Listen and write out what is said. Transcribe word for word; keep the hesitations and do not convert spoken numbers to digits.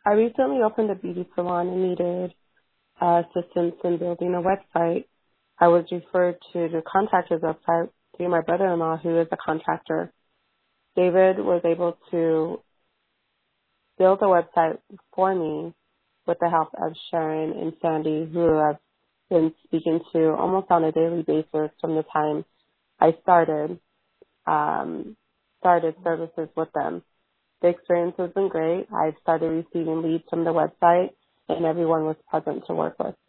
I recently opened a beauty salon and needed uh, assistance in building a website. I was referred to the contractor's website through my brother-in-law, who is a contractor. David was able to build a website for me with the help of Sharon and Sandy, who I've been speaking to almost on a daily basis from the time I started um, started services with them. The experience has been great. I've started receiving leads from the website, and everyone was pleasant to work with.